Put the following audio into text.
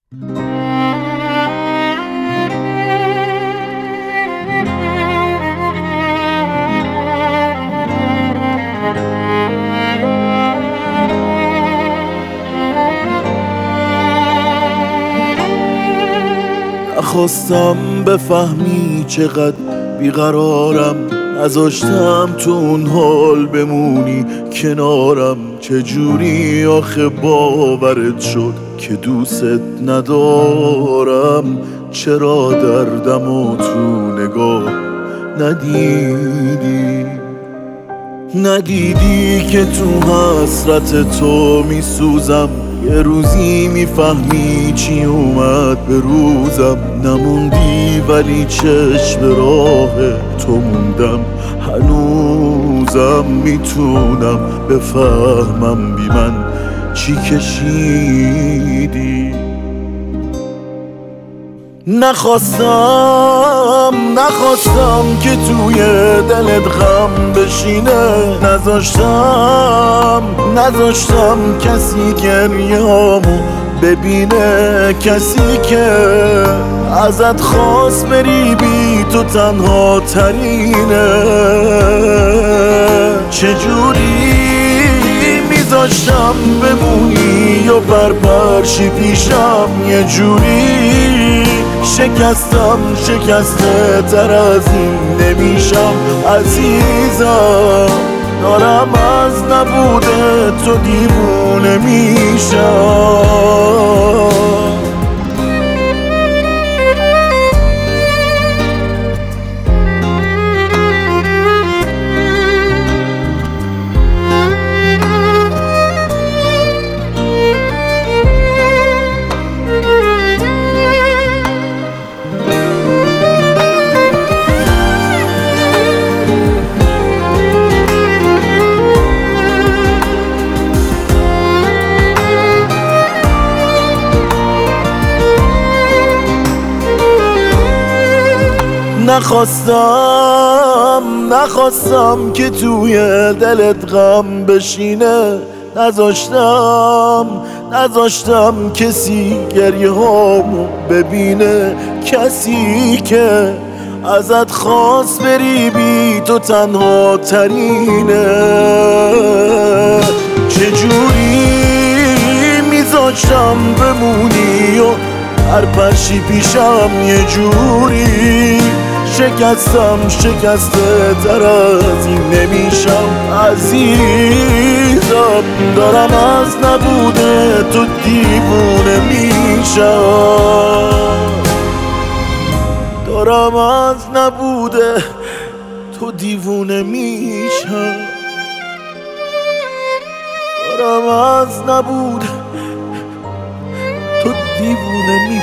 نخواستم بفهمی چقدر بیقرارم، نذاشتم تو اون حال بمونی کنارم. چجوری آخه باورت شد که دوست ندارم؟ چرا دردمو تو نگاه ندیدی که تو حسرت تو میسوزم؟ یه روزی میفهمی چی اومد به روزم. نموندی ولی چشم راه تو موندم. هنوزم میتونم بفهمم بی من چی کشیدی. نخواستم که توی دلت غم بشینه. نذاشتم کسی گریه‌هامو ببینه. کسی که ازت خواست بری بی تو تنها ترینه. چجوری میذاشتم بمونی یا برپرشی پیشم؟ یه جوری شکسته تر از این نمیشم عزیزم. دارم از نبوده تو دیوونه میشم. نخواستم که توی دلت غم بشینه. نذاشتم کسی گریه‌هامو ببینه. کسی که ازت خواست بری بی تو تنها ترینه. چجوری میذاشتم بمونی و هر پرشی پیشم؟ یه جوری شکسته تر از این نمیشم عزیزم. دارم از نبوده تو دیوونه میشم. دارم از نبوده تو دیوونه میشم. دارم از نبوده تو دیوونه میشم.